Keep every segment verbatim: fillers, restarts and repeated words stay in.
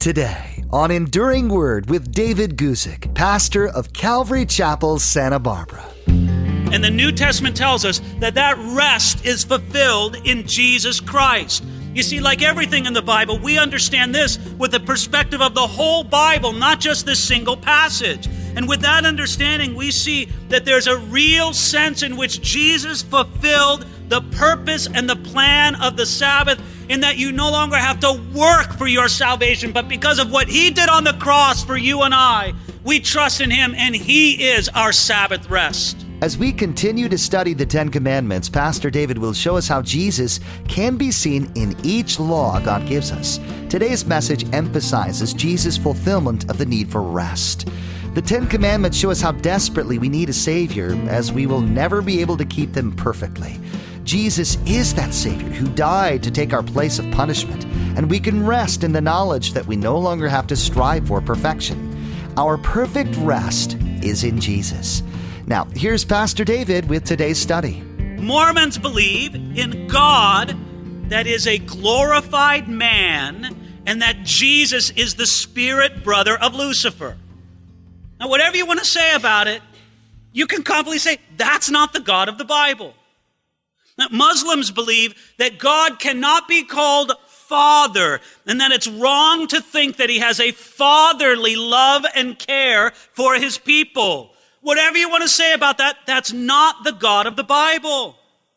Today on Enduring Word with David Guzik, pastor of Calvary Chapel, Santa Barbara. And the New Testament tells us that that rest is fulfilled in Jesus Christ. You see, like everything in the Bible, we understand this with the perspective of the whole Bible, not just this single passage. And with that understanding, we see that there's a real sense in which Jesus fulfilled the purpose and the plan of the Sabbath, in that you no longer have to work for your salvation, but because of what he did on the cross for you and I, we trust in him, and he is our Sabbath rest. As we continue to study the Ten Commandments, Pastor David will show us how Jesus can be seen in each law God gives us. Today's message emphasizes Jesus' fulfillment of the need for rest. The Ten Commandments show us how desperately we need a Savior, as we will never be able to keep them perfectly. Jesus is that Savior who died to take our place of punishment, and we can rest in the knowledge that we no longer have to strive for perfection. Our perfect rest is in Jesus. Now, here's Pastor David with today's study. Mormons believe in God that is a glorified man, and that Jesus is the spirit brother of Lucifer. Now, whatever you want to say about it, you can confidently say that's not the God of the Bible. Now, Muslims believe that God cannot be called Father, and that it's wrong to think that he has a fatherly love and care for his people. Whatever you want to say about that, that's not the God of the Bible.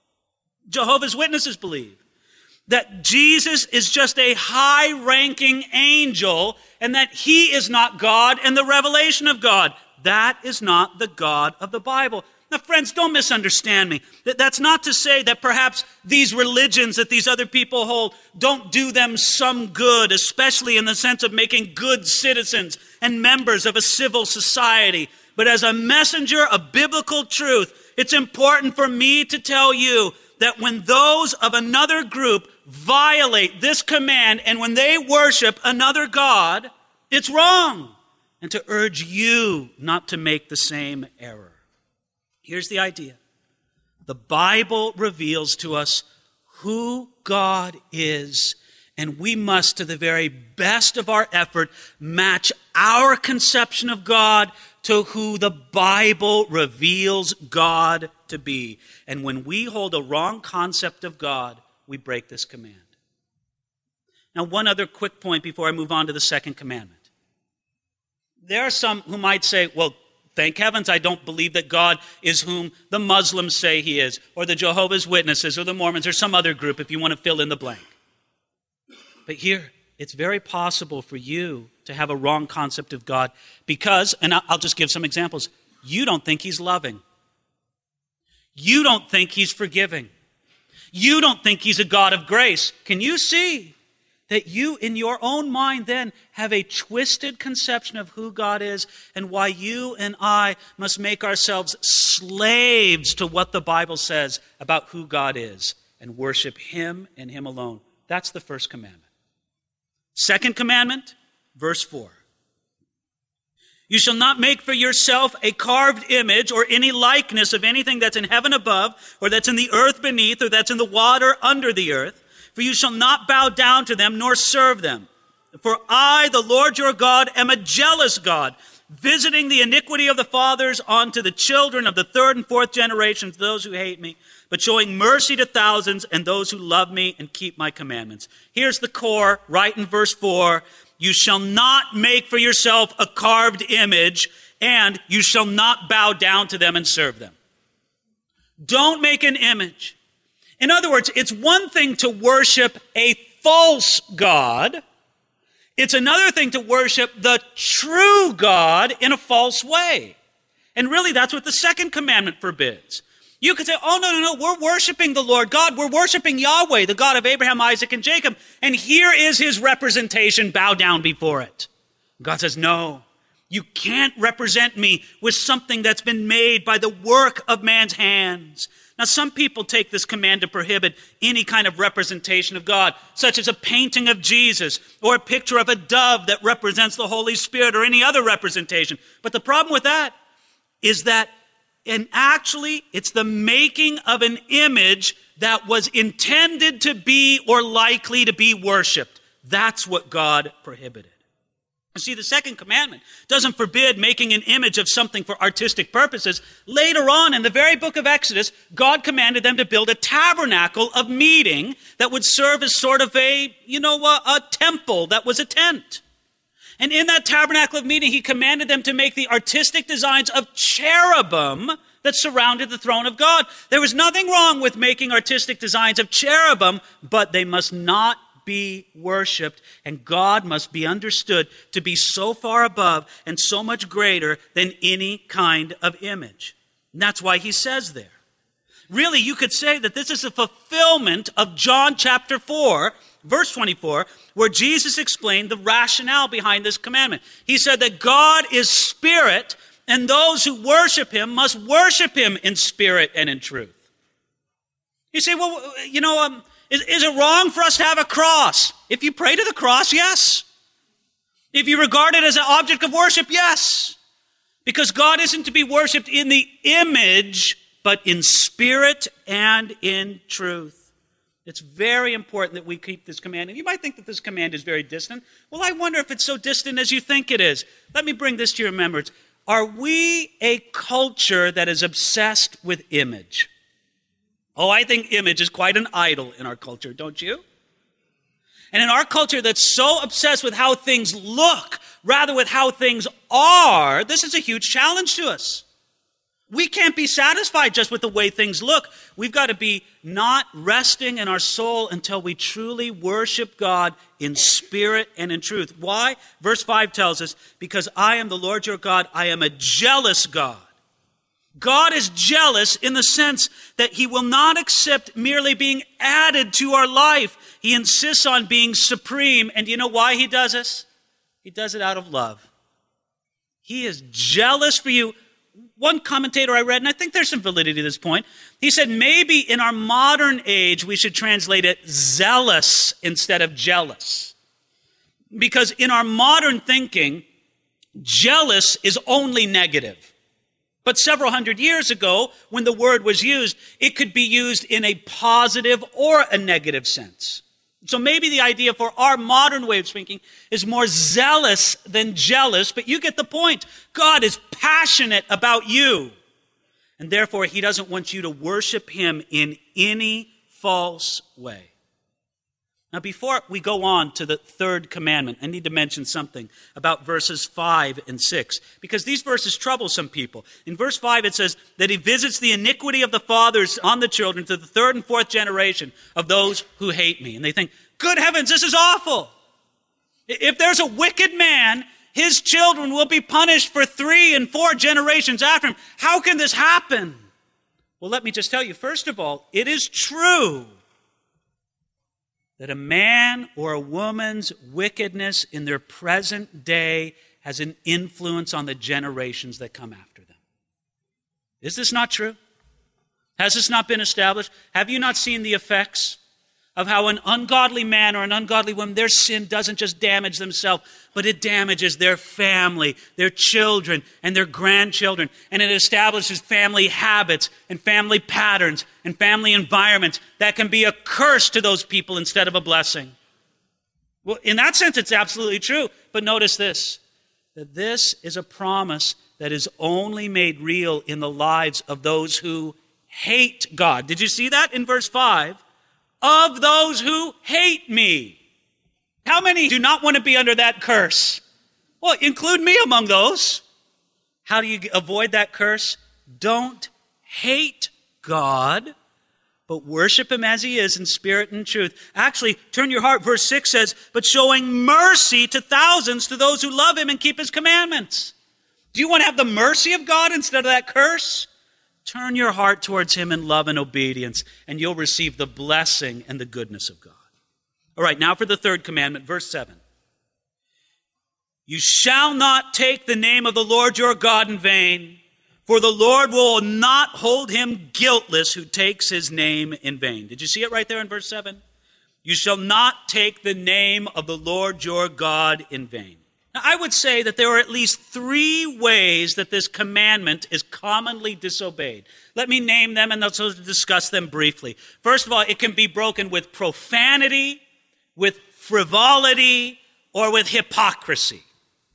Jehovah's Witnesses believe that Jesus is just a high-ranking angel, and that he is not God and the revelation of God. That is not the God of the Bible. Now, friends, don't misunderstand me. That's not to say that perhaps these religions that these other people hold don't do them some good, especially in the sense of making good citizens and members of a civil society. But as a messenger of biblical truth, it's important for me to tell you that when those of another group violate this command and when they worship another god, it's wrong, and to urge you not to make the same error. Here's the idea. The Bible reveals to us who God is, and we must, to the very best of our effort, match our conception of God to who the Bible reveals God to be. And when we hold a wrong concept of God, we break this command. Now, one other quick point before I move on to the second commandment. There are some who might say, well, thank heavens I don't believe that God is whom the Muslims say he is, or the Jehovah's Witnesses, or the Mormons, or some other group, if you want to fill in the blank. But here, it's very possible for you to have a wrong concept of God because, and I'll just give some examples, you don't think he's loving. You don't think he's forgiving. You don't think he's a God of grace. Can you see that you, in your own mind, then have a twisted conception of who God is and why you and I must make ourselves slaves to what the Bible says about who God is and worship him and him alone? That's the first commandment. Second commandment, verse four. You shall not make for yourself a carved image or any likeness of anything that's in heaven above, or that's in the earth beneath, or that's in the water under the earth. For you shall not bow down to them nor serve them. For I, the Lord your God, am a jealous God, visiting the iniquity of the fathers onto the children of the third and fourth generations, those who hate me, but showing mercy to thousands and those who love me and keep my commandments. Here's the core, right in verse four. You shall not make for yourself a carved image, and you shall not bow down to them and serve them. Don't make an image. In other words, it's one thing to worship a false god. It's another thing to worship the true God in a false way. And really, that's what the second commandment forbids. You could say, oh, no, no, no, we're worshiping the Lord God. We're worshiping Yahweh, the God of Abraham, Isaac, and Jacob. And here is his representation. Bow down before it. God says, no, you can't represent me with something that's been made by the work of man's hands. Now, some people take this command to prohibit any kind of representation of God, such as a painting of Jesus or a picture of a dove that represents the Holy Spirit or any other representation. But the problem with that is that, and actually, it's the making of an image that was intended to be or likely to be worshipped. That's what God prohibited. See, the second commandment doesn't forbid making an image of something for artistic purposes. Later on in the very book of Exodus, God commanded them to build a tabernacle of meeting that would serve as sort of a, you know, a, a temple that was a tent. And in that tabernacle of meeting, he commanded them to make the artistic designs of cherubim that surrounded the throne of God. There was nothing wrong with making artistic designs of cherubim, but they must not be worshipped, and God must be understood to be so far above and so much greater than any kind of image. And that's why he says there. Really, you could say that this is a fulfillment of John chapter four, verse twenty-four, where Jesus explained the rationale behind this commandment. He said that God is spirit, and those who worship him must worship him in spirit and in truth. You say, well, you know, um, Is, is it wrong for us to have a cross? If you pray to the cross, yes. If you regard it as an object of worship, yes. Because God isn't to be worshiped in the image, but in spirit and in truth. It's very important that we keep this command. And you might think that this command is very distant. Well, I wonder if it's so distant as you think it is. Let me bring this to your remembrance. Are we a culture that is obsessed with image? Oh, I think image is quite an idol in our culture, don't you? And in our culture that's so obsessed with how things look rather with how things are, this is a huge challenge to us. We can't be satisfied just with the way things look. We've got to be not resting in our soul until we truly worship God in spirit and in truth. Why? Verse five tells us, because I am the Lord your God, I am a jealous God. God is jealous in the sense that he will not accept merely being added to our life. He insists on being supreme. And do you know why he does this? He does it out of love. He is jealous for you. One commentator I read, and I think there's some validity to this point, he said maybe in our modern age we should translate it zealous instead of jealous. Because in our modern thinking, jealous is only negative. But several hundred years ago, when the word was used, it could be used in a positive or a negative sense. So maybe the idea for our modern way of speaking is more zealous than jealous, but you get the point. God is passionate about you, and therefore he doesn't want you to worship him in any false way. Now, before we go on to the third commandment, I need to mention something about verses five and six, because these verses trouble some people. In verse five, it says that he visits the iniquity of the fathers on the children to the third and fourth generation of those who hate me. And they think, good heavens, this is awful. If there's a wicked man, his children will be punished for three and four generations after him. How can this happen? Well, let me just tell you, first of all, it is true that a man or a woman's wickedness in their present day has an influence on the generations that come after them. Is this not true? Has this not been established? Have you not seen the effects of how an ungodly man or an ungodly woman, their sin doesn't just damage themselves, but it damages their family, their children, and their grandchildren. And it establishes family habits and family patterns and family environments that can be a curse to those people instead of a blessing. Well, in that sense, it's absolutely true. But notice this, that this is a promise that is only made real in the lives of those who hate God. Did you see that in verse five? Of those who hate me. How many do not want to be under that curse? Well, include me among those. How do you avoid that curse? Don't hate God, but worship him as he is in spirit and truth. Actually, turn your heart. Verse six says, but showing mercy to thousands, to those who love him and keep his commandments. Do you want to have the mercy of God instead of that curse? Turn your heart towards him in love and obedience, and you'll receive the blessing and the goodness of God. All right, now for the third commandment, verse seven. You shall not take the name of the Lord your God in vain, for the Lord will not hold him guiltless who takes his name in vain. Did you see it right there in verse seven? You shall not take the name of the Lord your God in vain. Now, I would say that there are at least three ways that this commandment is commonly disobeyed. Let me name them and let's discuss them briefly. First of all, it can be broken with profanity, with frivolity, or with hypocrisy.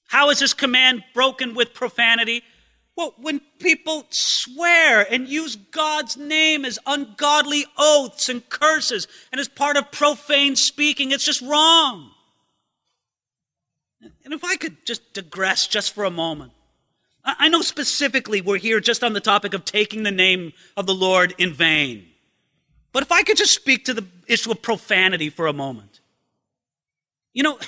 How is this command broken with profanity? Well, when people swear and use God's name as ungodly oaths and curses and as part of profane speaking, it's just wrong. And if I could just digress just for a moment. I know specifically we're here just on the topic of taking the name of the Lord in vain. But if I could just speak to the issue of profanity for a moment. You know,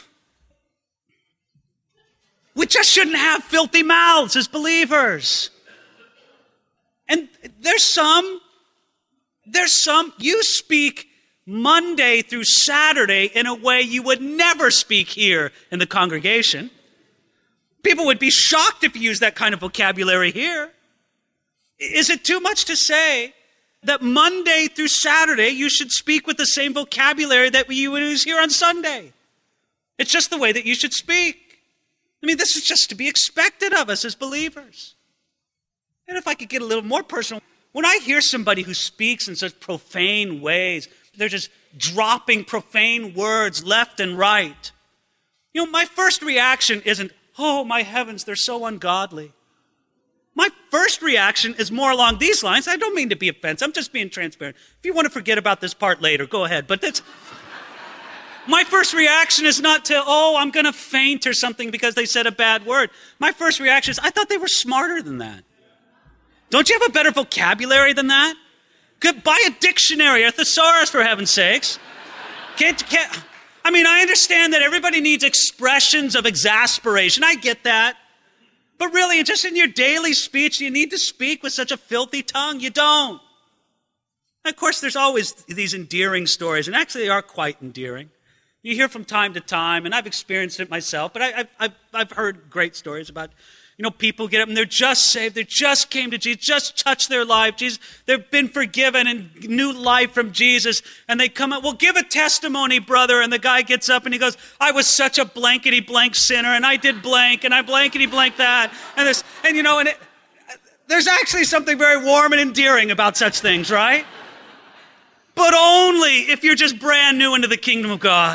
we just shouldn't have filthy mouths as believers. And there's some, there's some, you speak Monday through Saturday in a way you would never speak here in the congregation. People would be shocked if you use that kind of vocabulary here. Is it too much to say that Monday through Saturday you should speak with the same vocabulary that you would use here on Sunday? It's just the way that you should speak. I mean, this is just to be expected of us as believers. And if I could get a little more personal, when I hear somebody who speaks in such profane ways, they're just dropping profane words left and right. You know, my first reaction isn't, oh, my heavens, they're so ungodly. My first reaction is more along these lines. I don't mean to be offensive. I'm just being transparent. If you want to forget about this part later, go ahead. But that's... My first reaction is not to, oh, I'm going to faint or something because they said a bad word. My first reaction is, I thought they were smarter than that. Don't you have a better vocabulary than that? Good, buy a dictionary, a thesaurus, for heaven's sakes. Can't, can't, I mean, I understand that everybody needs expressions of exasperation. I get that. But really, just in your daily speech, you need to speak with such a filthy tongue. You don't. Of course, there's always these endearing stories, and actually they are quite endearing. You hear from time to time, and I've experienced it myself, but I, I've, I've heard great stories about, you know, people get up and they're just saved. They just came to Jesus, just touched their life. Jesus, they've been forgiven and new life from Jesus. And they come up, well, give a testimony, brother. And the guy gets up and he goes, I was such a blankety blank sinner, and I did blank, and I blankety blank that. And this, and you know, and it, there's actually something very warm and endearing about such things, right? But only if you're just brand new into the kingdom of God.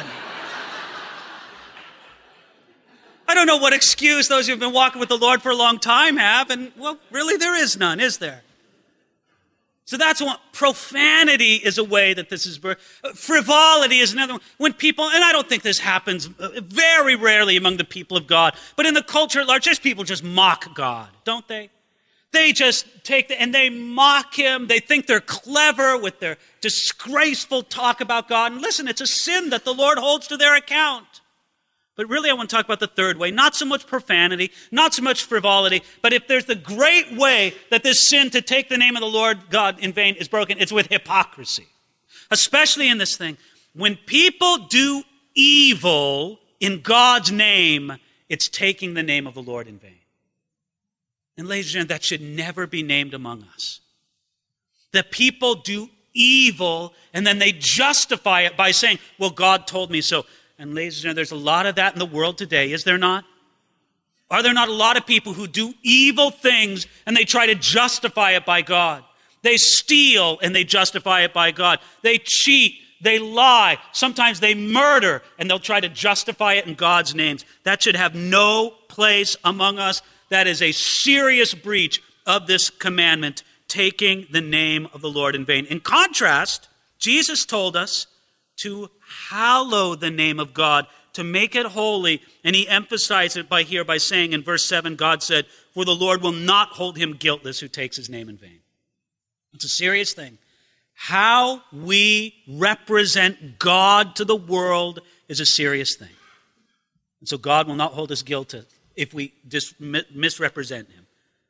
I don't know what excuse those who've been walking with the Lord for a long time have, and, well, really there is none, is there? So that's what profanity is a way that this is, frivolity is another one. When people, and I don't think this happens very rarely among the people of God, but in the culture at large, just people just mock God, don't they? They just take the, and they mock him. They think they're clever with their disgraceful talk about God. And listen, it's a sin that the Lord holds to their account. But really, I want to talk about the third way. Not so much profanity, not so much frivolity, but if there's the great way that this sin to take the name of the Lord God in vain is broken, it's with hypocrisy. Especially in this thing. When people do evil in God's name, it's taking the name of the Lord in vain. And ladies and gentlemen, that should never be named among us. That people do evil and then they justify it by saying, well, God told me so. And ladies and gentlemen, there's a lot of that in the world today, is there not? Are there not a lot of people who do evil things and they try to justify it by God? They steal and they justify it by God. They cheat, they lie, sometimes they murder, and they'll try to justify it in God's names. That should have no place among us. That is a serious breach of this commandment, taking the name of the Lord in vain. In contrast, Jesus told us to hallow the name of God, to make it holy. And he emphasized it by here by saying in verse seven, God said, for the Lord will not hold him guiltless who takes his name in vain. It's a serious thing. How we represent God to the world is a serious thing. And so God will not hold us guilty if we dis- misrepresent him.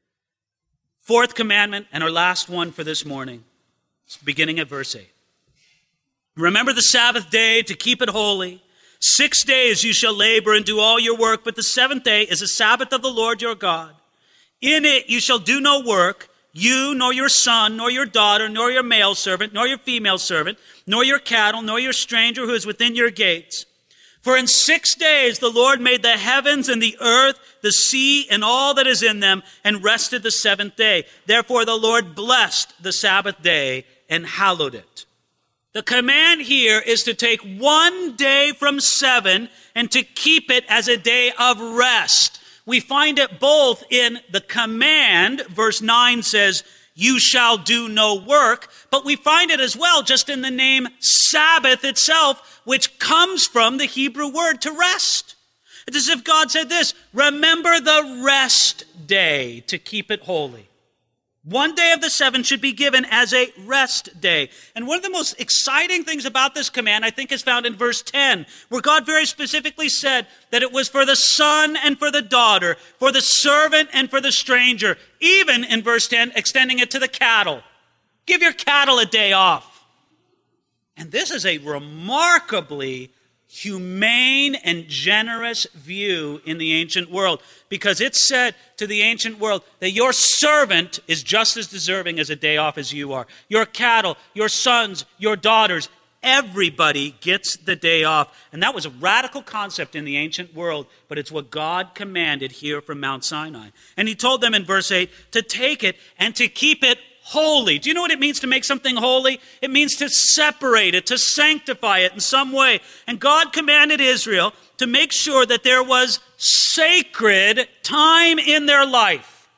Fourth commandment, and our last one for this morning, it's beginning at verse eight. Remember the Sabbath day to keep it holy. Six days you shall labor and do all your work, but the seventh day is a Sabbath of the Lord your God. In it you shall do no work, you, nor your son, nor your daughter, nor your male servant, nor your female servant, nor your cattle, nor your stranger who is within your gates. For in six days the Lord made the heavens and the earth, the sea, and all that is in them, and rested the seventh day. Therefore the Lord blessed the Sabbath day and hallowed it. The command here is to take one day from seven and to keep it as a day of rest. We find it both in the command, verse nine says, you shall do no work, but we find it as well just in the name Sabbath itself, which comes from the Hebrew word to rest. It's as if God said this, remember the rest day to keep it holy. One day of the seven should be given as a rest day. And one of the most exciting things about this command, I think, is found in verse ten, where God very specifically said that it was for the son and for the daughter, for the servant and for the stranger, even in verse ten, extending it to the cattle. Give your cattle a day off. And this is a remarkably humane and generous view in the ancient world, because it said to the ancient world that your servant is just as deserving as a day off as you are. Your cattle, your sons, your daughters, everybody gets the day off. And that was a radical concept in the ancient world, but it's what God commanded here from Mount Sinai. And he told them in verse eight to take it and to keep it holy. Do you know what it means to make something holy? It means to separate it, to sanctify it in some way. And God commanded Israel to make sure that there was sacred time in their life,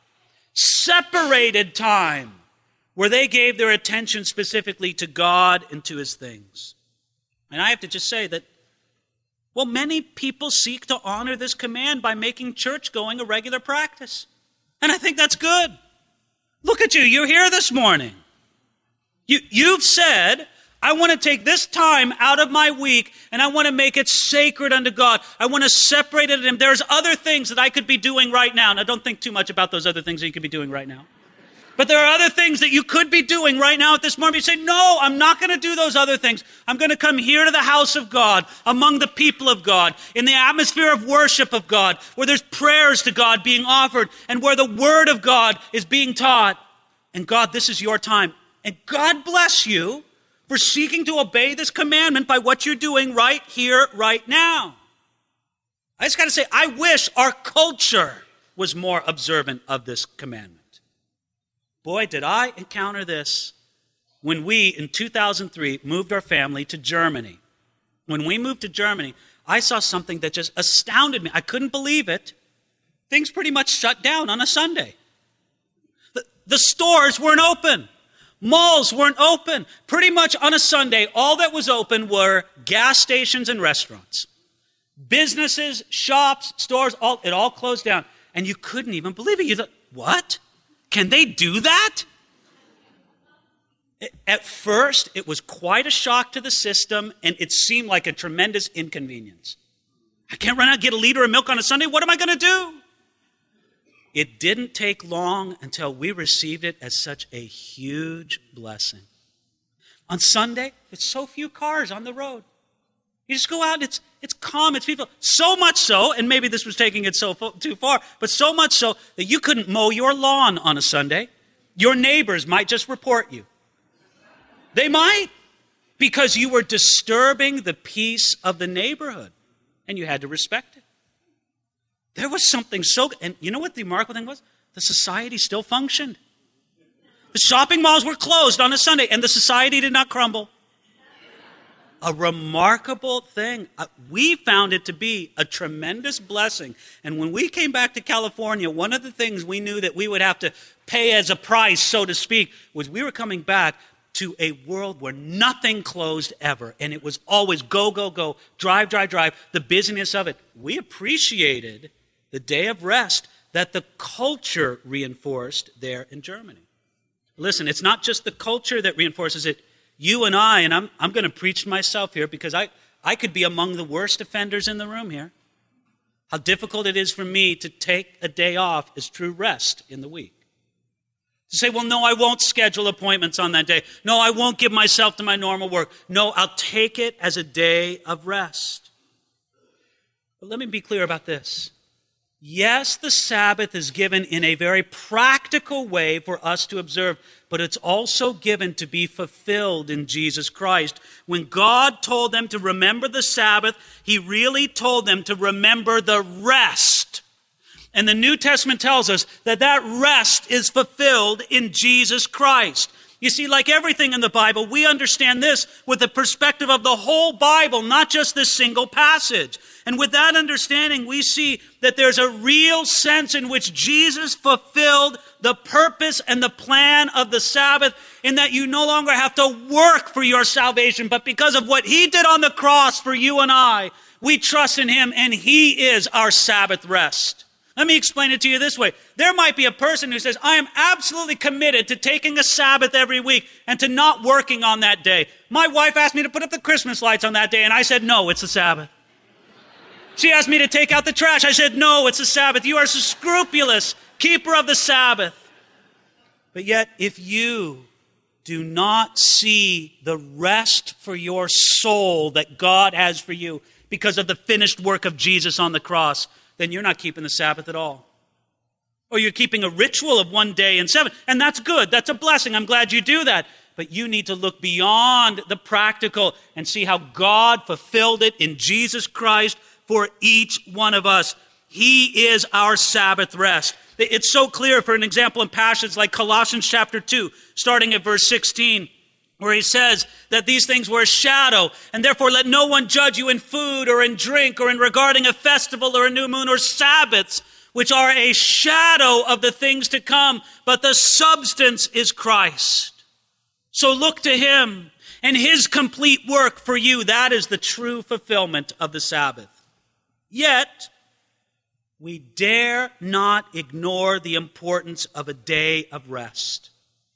separated time, where they gave their attention specifically to God and to his things. And I have to just say that, well, many people seek to honor this command by making church going a regular practice. And I think that's good. Look at you, you're here this morning. You, you've said, I want to take this time out of my week and I want to make it sacred unto God. I want to separate it. And there's other things that I could be doing right now. Now, don't think too much about those other things that you could be doing right now. But there are other things that you could be doing right now at this moment. You say, no, I'm not going to do those other things. I'm going to come here to the house of God, among the people of God, in the atmosphere of worship of God, where there's prayers to God being offered and where the word of God is being taught. And God, this is your time. And God bless you for seeking to obey this commandment by what you're doing right here, right now. I just got to say, I wish our culture was more observant of this commandment. Boy, did I encounter this when we, in two thousand three, moved our family to Germany. When we moved to Germany, I saw something that just astounded me. I couldn't believe it. Things pretty much shut down on a Sunday. The, the stores weren't open. Malls weren't open. Pretty much on a Sunday, all that was open were gas stations and restaurants. Businesses, shops, stores, all, it all closed down. And you couldn't even believe it. You thought, what? Can they do that? At first, it was quite a shock to the system, and it seemed like a tremendous inconvenience. I can't run out and get a liter of milk on a Sunday. What am I going to do? It didn't take long until we received it as such a huge blessing. On Sunday, there's so few cars on the road. You just go out and it's it's calm, it's people. So much so, and maybe this was taking it so fo- too far, but so much so that you couldn't mow your lawn on a Sunday. Your neighbors might just report you. They might, because you were disturbing the peace of the neighborhood, and you had to respect it. There was something so, and you know what the remarkable thing was? The society still functioned. The shopping malls were closed on a Sunday, and the society did not crumble. A remarkable thing. Uh, we found it to be a tremendous blessing. And when we came back to California, one of the things we knew that we would have to pay as a price, so to speak, was we were coming back to a world where nothing closed ever. And it was always go, go, go, drive, drive, drive, the busyness of it. We appreciated the day of rest that the culture reinforced there in Germany. Listen, it's not just the culture that reinforces it. You and I, and I'm I'm going to preach to myself here because I, I could be among the worst offenders in the room here. How difficult it is for me to take a day off as true rest in the week. To say, well, no, I won't schedule appointments on that day. No, I won't give myself to my normal work. No, I'll take it as a day of rest. But let me be clear about this. Yes, the Sabbath is given in a very practical way for us to observe, but it's also given to be fulfilled in Jesus Christ. When God told them to remember the Sabbath, he really told them to remember the rest. And the New Testament tells us that that rest is fulfilled in Jesus Christ. You see, like everything in the Bible, we understand this with the perspective of the whole Bible, not just this single passage. And with that understanding, we see that there's a real sense in which Jesus fulfilled the purpose and the plan of the Sabbath, in that you no longer have to work for your salvation, but because of what he did on the cross for you and I, we trust in him, and he is our Sabbath rest. Let me explain it to you this way. There might be a person who says, I am absolutely committed to taking a Sabbath every week and to not working on that day. My wife asked me to put up the Christmas lights on that day, and I said, no, it's the Sabbath. She asked me to take out the trash. I said, no, it's the Sabbath. You are a scrupulous keeper of the Sabbath. But yet, if you do not see the rest for your soul that God has for you because of the finished work of Jesus on the cross, then you're not keeping the Sabbath at all. Or you're keeping a ritual of one day in seven. And that's good. That's a blessing. I'm glad you do that. But you need to look beyond the practical and see how God fulfilled it in Jesus Christ for each one of us. He is our Sabbath rest. It's so clear, for an example, in passages like Colossians chapter two, starting at verse sixteen, where he says that these things were a shadow, and therefore let no one judge you in food or in drink or in regarding a festival or a new moon or Sabbaths, which are a shadow of the things to come, but the substance is Christ. So look to him and his complete work for you. That is the true fulfillment of the Sabbath. Yet, we dare not ignore the importance of a day of rest.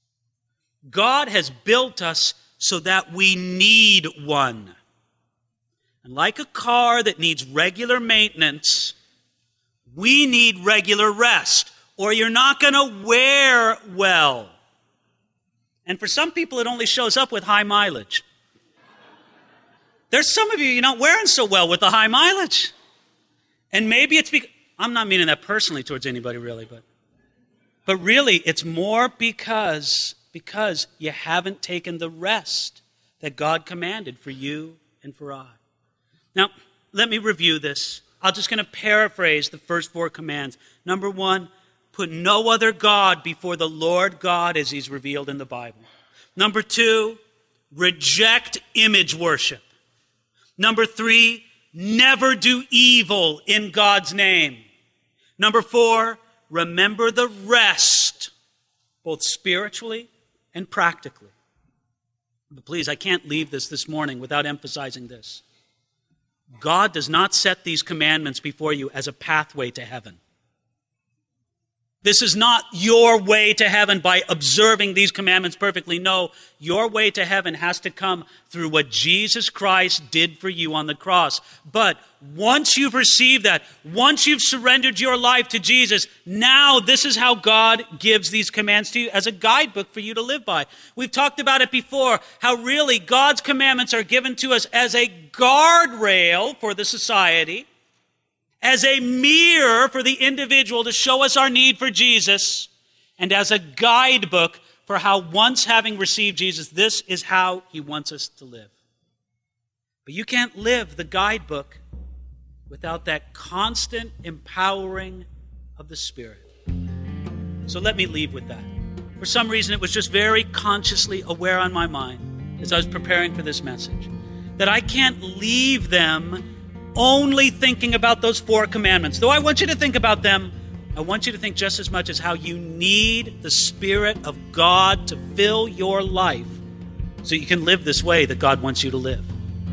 God has built us so that we need one. And like a car that needs regular maintenance, we need regular rest, or you're not going to wear well. And for some people, it only shows up with high mileage. There's some of you, you're not wearing so well with the high mileage. And maybe it's because, I'm not meaning that personally towards anybody really, but, but really it's more because, because you haven't taken the rest that God commanded for you and for I. Now, let me review this. I'm just going to paraphrase the first four commands. Number one, put no other God before the Lord God as he's revealed in the Bible. Number two, reject image worship. Number three, never do evil in God's name. Number four, remember the rest, both spiritually and practically. But please, I can't leave this this morning without emphasizing this. God does not set these commandments before you as a pathway to heaven. This is not your way to heaven by observing these commandments perfectly. No, your way to heaven has to come through what Jesus Christ did for you on the cross. But once you've received that, once you've surrendered your life to Jesus, now this is how God gives these commands to you as a guidebook for you to live by. We've talked about it before, how really God's commandments are given to us as a guardrail for the society, as a mirror for the individual to show us our need for Jesus, and as a guidebook for how, once having received Jesus, this is how he wants us to live. But you can't live the guidebook without that constant empowering of the Spirit. So let me leave with that. For some reason, it was just very consciously aware on my mind as I was preparing for this message, that I can't leave them only thinking about those four commandments. Though I want you to think about them, I want you to think just as much as how you need the Spirit of God to fill your life so you can live this way that God wants you to live.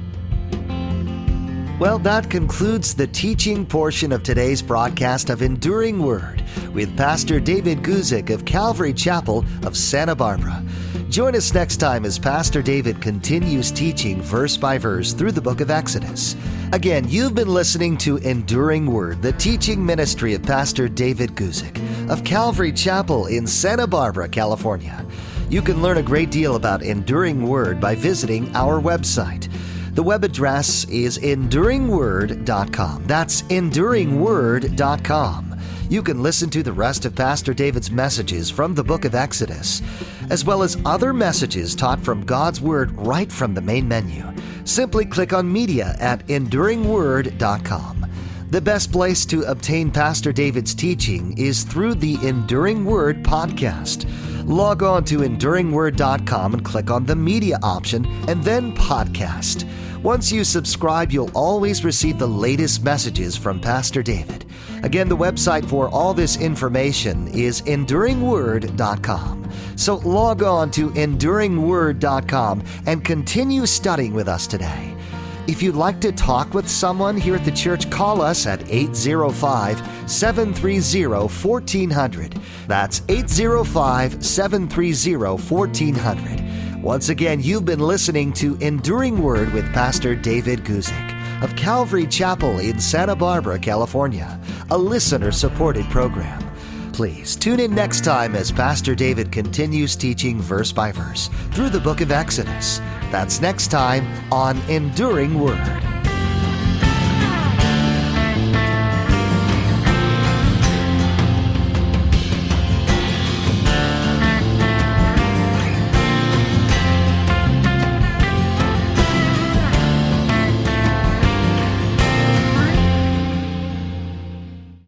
Well, that concludes the teaching portion of today's broadcast of Enduring Word with Pastor David Guzik of Calvary Chapel of Santa Barbara. Join us next time as Pastor David continues teaching verse by verse through the book of Exodus. Again, you've been listening to Enduring Word, the teaching ministry of Pastor David Guzik of Calvary Chapel in Santa Barbara, California. You can learn a great deal about Enduring Word by visiting our website. The web address is enduring word dot com. That's enduring word dot com. You can listen to the rest of Pastor David's messages from the book of Exodus, as well as other messages taught from God's Word right from the main menu. Simply click on Media at enduring word dot com. The best place to obtain Pastor David's teaching is through the Enduring Word podcast. Log on to enduring word dot com and click on the media option and then podcast. Once you subscribe, you'll always receive the latest messages from Pastor David. Again, the website for all this information is enduring word dot com. So log on to enduring word dot com and continue studying with us today. If you'd like to talk with someone here at the church, call us at eight zero five, seven three zero, one four zero zero. That's eight zero five, seven three zero, one four zero zero. Once again, you've been listening to Enduring Word with Pastor David Guzik of Calvary Chapel in Santa Barbara, California, a listener-supported program. Please tune in next time as Pastor David continues teaching verse by verse through the book of Exodus. That's next time on Enduring Word.